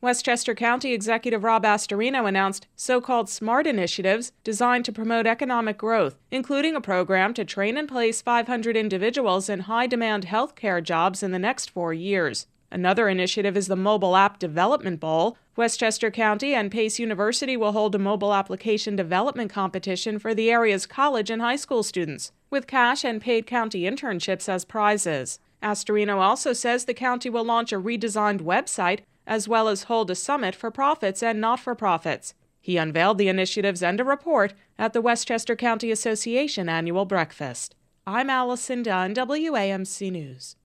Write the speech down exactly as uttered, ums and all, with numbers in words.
Westchester County Executive Rob Astorino announced so-called SMART initiatives designed to promote economic growth, including a program to train and place five hundred individuals in high-demand healthcare jobs in the next four years. Another initiative is the Mobile App Development Bowl. Westchester County and Pace University will hold a mobile application development competition for the area's college and high school students, with cash and paid county internships as prizes. Astorino also says the county will launch a redesigned website as well as hold a summit for profits and not-for-profits. He unveiled the initiatives and a report at the Westchester County Association annual breakfast. I'm Allison Dunn, W A M C News.